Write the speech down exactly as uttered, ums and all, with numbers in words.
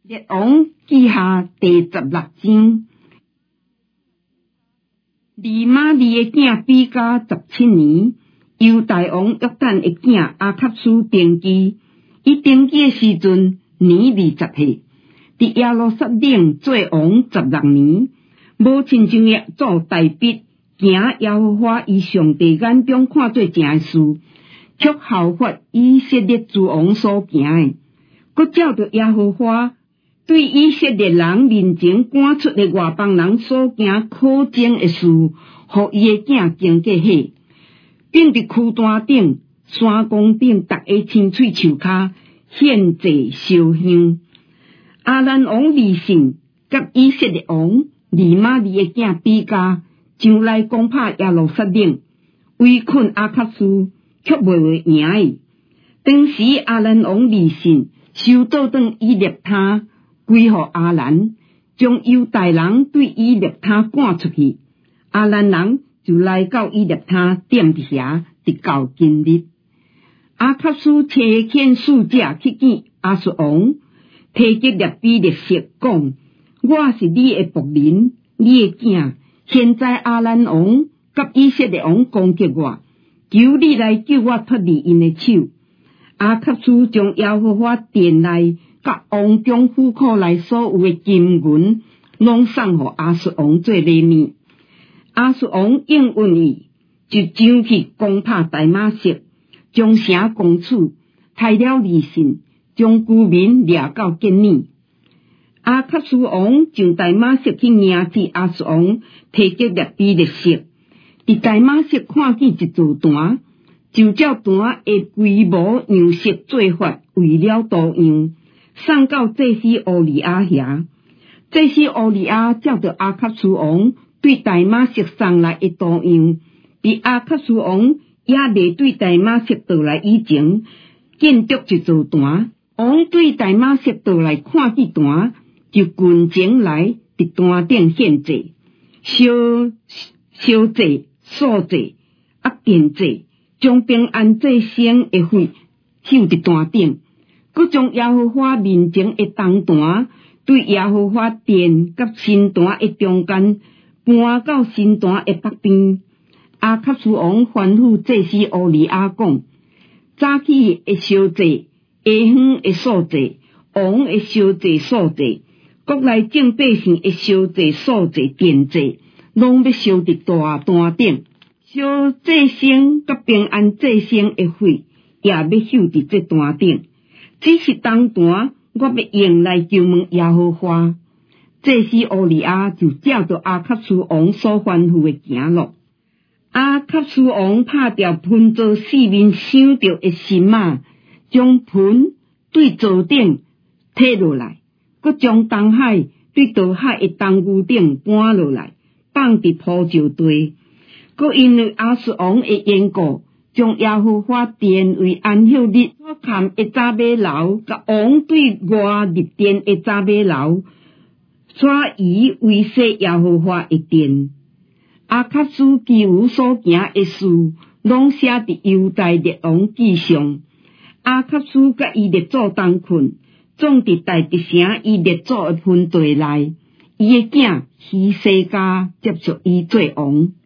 列王记下第十六章。利玛利的囝比加十七年，犹大王约旦的囝阿卡苏登基。伊登基的时阵年二十岁，伫耶路撒冷做王十六年。无亲像耶做大笔行耶和华伊上帝眼中看做正的事，却效法以色列诸王所行的，佮照着耶和华对以色列人面前赶出的外邦人所行可憎的事，互伊的囝经过迄，并伫躯单顶、山宫顶，逐个亲嘴树骹献祭烧香。阿兰王利沁甲以色列王利玛利的囝比加上来攻打耶路撒冷，围困阿卡苏，却袂会赢伊。当时阿兰王利沁收倒转以列他，归互阿兰，将犹大人对以列他赶出去。阿兰人就来到以列他，踮伫遐，直到今日。阿卡苏差遣使者去见亚述王，提吉列比列色讲：我是你的仆人，你的囝。现在阿兰王甲以色列王攻击我，求你来救我脱离因的手。阿卡苏将耶和华殿内甲王宫府库内所有的金银，拢送互亚述王做礼物。亚述王应允伊，就上去攻打大马色，将城攻取，杀了利沁，将居民掠到建尼。阿卡苏王上大马色去迎接亚述王提吉列比列色，伫大马色看见一座坛，就照坛的规模样式做法为了多样，送到祭司乌利亚遐。祭司乌利亚照着阿卡苏王对大马色送来的多样，比阿卡苏王也未对大马色倒来以前，建筑一座坛。王对大马色倒来看见坛，就群前来伫坛顶献祭、烧烧祭、素祭、啊奠祭，将平安祭牲的血献伫坛顶，佮将耶和华面前的铜坛对耶和华殿甲新坛的中间搬到新坛的北边。阿卡苏王吩咐祭司乌利亚讲：早起的烧祭、下昏的素祭、王的烧祭、素祭，国内众百姓的烧祭、素祭、奠祭，拢要烧伫大坛顶。烧祭牲甲平安祭牲的血，也要献伫这坛顶。只是铜坛，我要用来求问耶和华。祭司乌利亚就照着阿卡苏王所吩咐的行咯。阿卡苏王拍掉盆座四面镶着的神马，将盆对座顶摕落来，佮将东海对倒海的东牛顶搬落来，放伫铺石地。佮因为亚述王的缘故，将耶和华殿为安息日所砍的早马楼，甲王对外立殿的早马楼，转移为说耶和华的殿。阿卡苏其余所行的事，拢写伫犹大列王记上。阿卡苏甲伊列祖同困，葬伫大吉城伊列祖的坟地内。伊的囝希西家接续伊做王。